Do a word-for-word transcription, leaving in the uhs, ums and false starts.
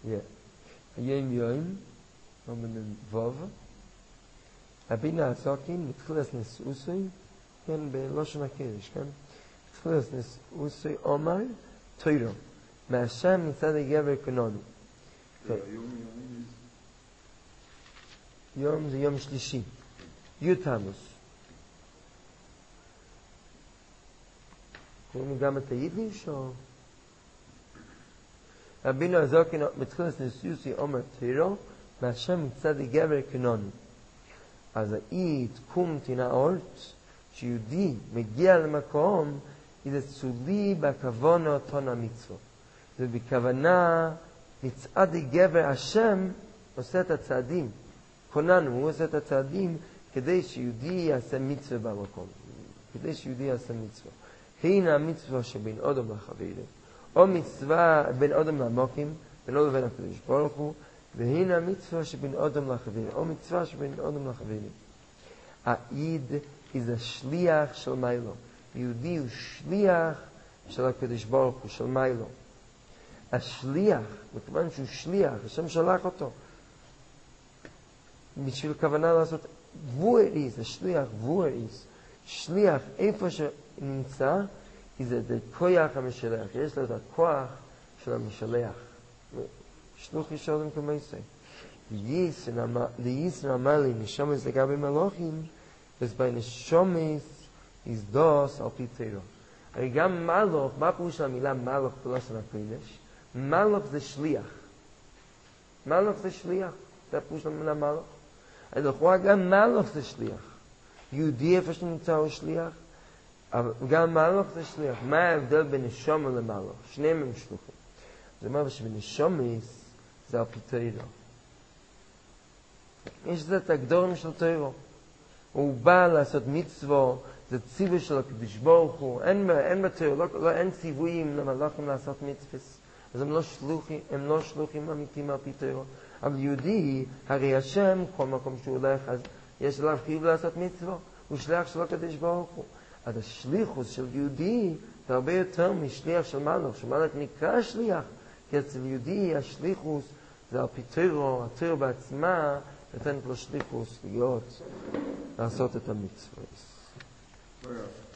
היום יום, אומרים ווב, הבינה הסוקים, מתחילת נשאוסוי, כן, בלושן הקדש, כן? מתחילת נשאוסוי אומר, תוירו, מהשם מצד הגבר קנונו. יום זה יום שלישי, י' תמוז. קוראים גם את היידיש או? רבינו הזוקין מתחילת נשאוסוי אומר, תוירו, מהשם מצד הגבר קנונו. אז האית קום תנאות שיהודי מגיע למקום, זה צולי בכוונה תון המצווה. זה בכוונה מצעד גבר השם עושה את הצעדים. כוננו, הוא עושה את הצעדים כדי שיהודי יעשה מצווה במקום. כדי שיהודי יעשה מצווה. הנה המצווה שבין אדם לחברו, או מצווה בין אדם למוקים, בינו לבין הקדוש ברוך הוא, והנה המצווה שבין אדם לחברו, או מצווה שבין אדם לחברו. העיד היא השליח של מיילו. יהודי הוא שליח של הקדוש ברוך הוא, של מיילו. השליח, מכיוון שהוא שליח, השם שלח אותו. בשביל כוונה לעשות וואריס, השליח וואריס. שליח, איפה שנמצא, זה כוח המשלח. יש לו את הכוח של המשלח. שלוח ישלם כמייסי. לישראל אמר לי, נשומס לגבי מלוכים, אז בי נשומס יזדוס על פי תירו. הרי גם מלוך, מה פירוש של המילה מלוך בלשון הקודש? מלוך זה שליח. מלוך זה שליח. זה הפירוש של המילה מלוך. אז לכאורה גם מלוך זה שליח. יהודי איפה שנמצא הוא שליח, אבל גם מלוך זה שליח. מה ההבדל בין נשומה למלוך? שניהם הם שלוחים. זה אומר שבנשומס זה על פי תירו. יש את הגדורים של תירו. הוא בא לעשות מצווה, זה ציווי של הקדוש ברוך הוא. אין, אין בתירו, לא, לא, אין ציוויים למלאכים לעשות מצוות. אז הם לא שלוחים, הם לא שלוחים אמיתיים על פי תירו. אבל יהודי, הרי השם, כל מקום שהוא הולך, אז יש עליו חיוב לעשות מצווה. הוא שליח של הקדוש ברוך הוא. אז השליחוס של יהודי זה הרבה יותר משליח של מלאך. שמלאך נקרא שליח, כי אצל יהודי השליחוס זה על פי תירו, התירו בעצמה, נותנת לו שליחוס להיות, לעשות את המצווה.